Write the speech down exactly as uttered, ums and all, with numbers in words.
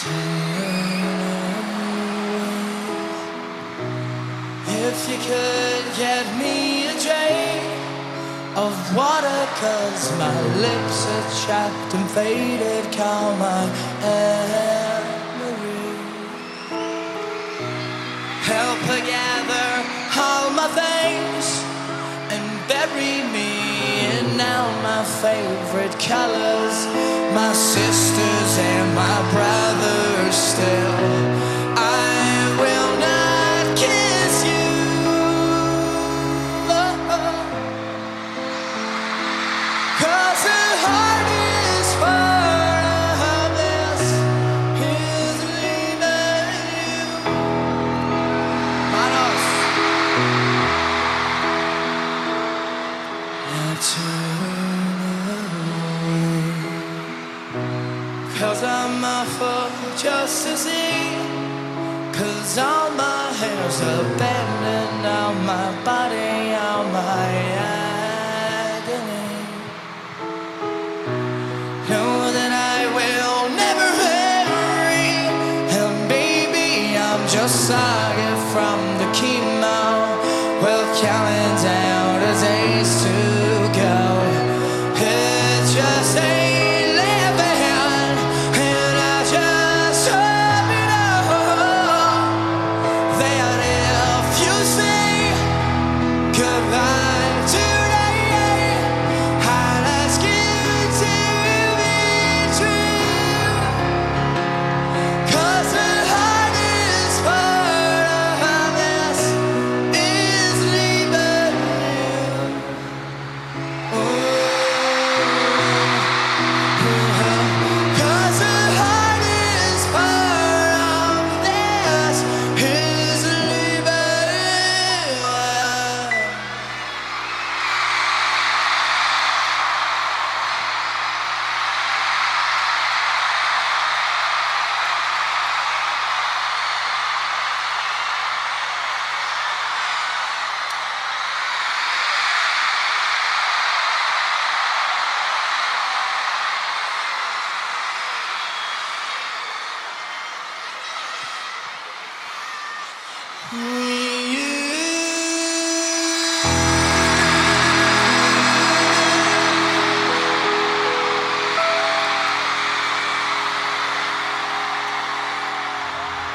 If you could get me a drink of water, 'cause my lips are chapped and faded, call my Anne-Marie. Help her gather all my things and bury me in now my favorite colors, my sisters and my brothers still. I will not kiss you, oh, oh. 'Cause the heart is full of this, is leaving you. Manos. Now turn away, 'cause I'm awful just to see. 'Cause all my hair's abandoned, all my body, all my agony. Know that I will never marry, and baby, I'm just sorry from the chemo. Well, counting down the days to go. It just ain't living, and I just hope you know that if you say goodbye today, I'll ask you to be true. 'Cause the heart is full of this, is leaving you. Oh, 'cause the heart is full of this, is leaving you. We